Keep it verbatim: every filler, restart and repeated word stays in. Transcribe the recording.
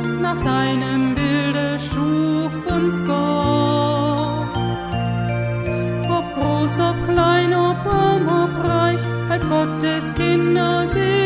nach seinem Bilde schuf uns Gott. Ob groß, ob klein, ob arm, ob reich, als Gottes Kinder sind